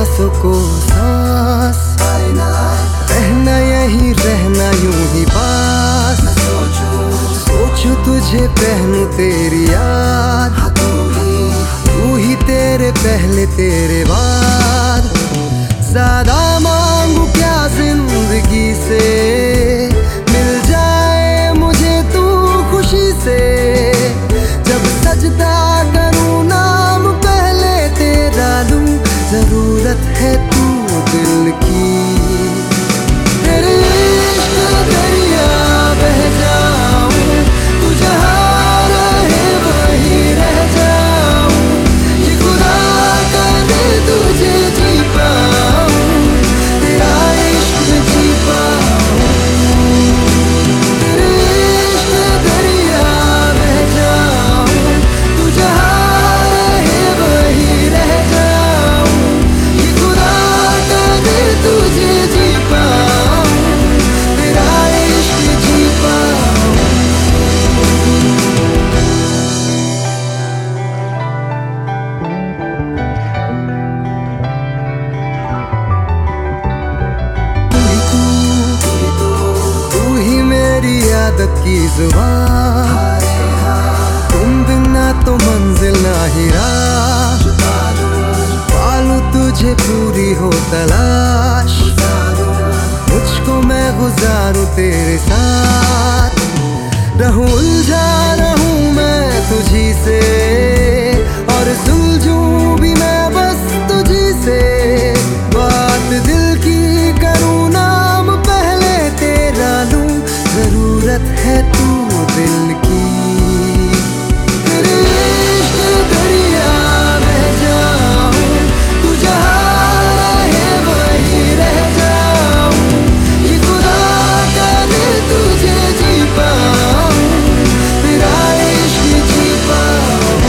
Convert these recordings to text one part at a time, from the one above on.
सांसों को सांस, रहना यही रहना यूं ही पास। सोचूं तुझे पहनूं तेरी याद, तू ही तेरे पहले तेरे बाद। ज्यादा मांगू क्या जिंदगी से, मिल जाए मुझे तू खुशी से। जब सजदा करूं नाम पहले तेरा लूं, जरूरत है तू दिल की। तेरे इश्क दरिया बह जाऊं, तू जहाँ रहे वहीं रह जाऊं। ये खुदा करे तुझे जी पाऊं, तेरा इश्क जी पाऊं। तेरे इश्क दरिया बह जाऊं, तू जहाँ रहे वहीं रह जाऊं। ये खुदा करे तुझे जी पाऊं, तेरा इश्क जी पाऊं। तू ही मेरी आदत की जुबान, तुम बिना तो मंजिल ना ही राह। पालूं तुझे पूरी हो तलाश, मुझको मैं गुजारूं तेरे साथ। रहूं उलझा रहूं मैं तुझी से, और सुलझूं भी मैं बस तुझी से। बात दिल की करूं नाम पहले तेरा लूं, जरूरत है तू दिल की। तेरे इश्क दरिया बह जाऊं, तू जहाँ रहे वहीं रह जाऊं। ये खुदा करे तुझे जी पाऊं, तेरा इश्क जी पाऊं।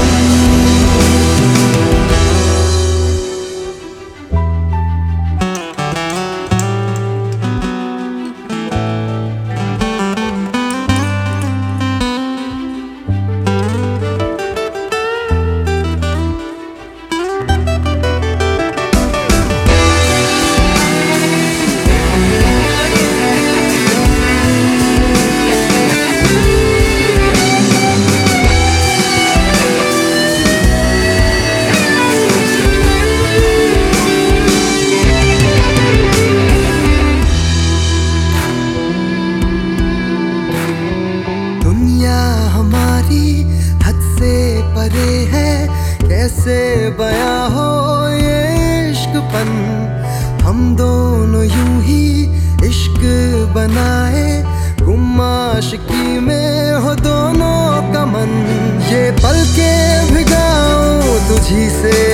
दुनिया हमारी हद से परे है, कैसे बयां हो ये इश्कपन। हम दोनों यूं ही इश्क बनाए, गुम आशिकी में हो दोनों का मन। ये पल के भिगाऊं तुझी से,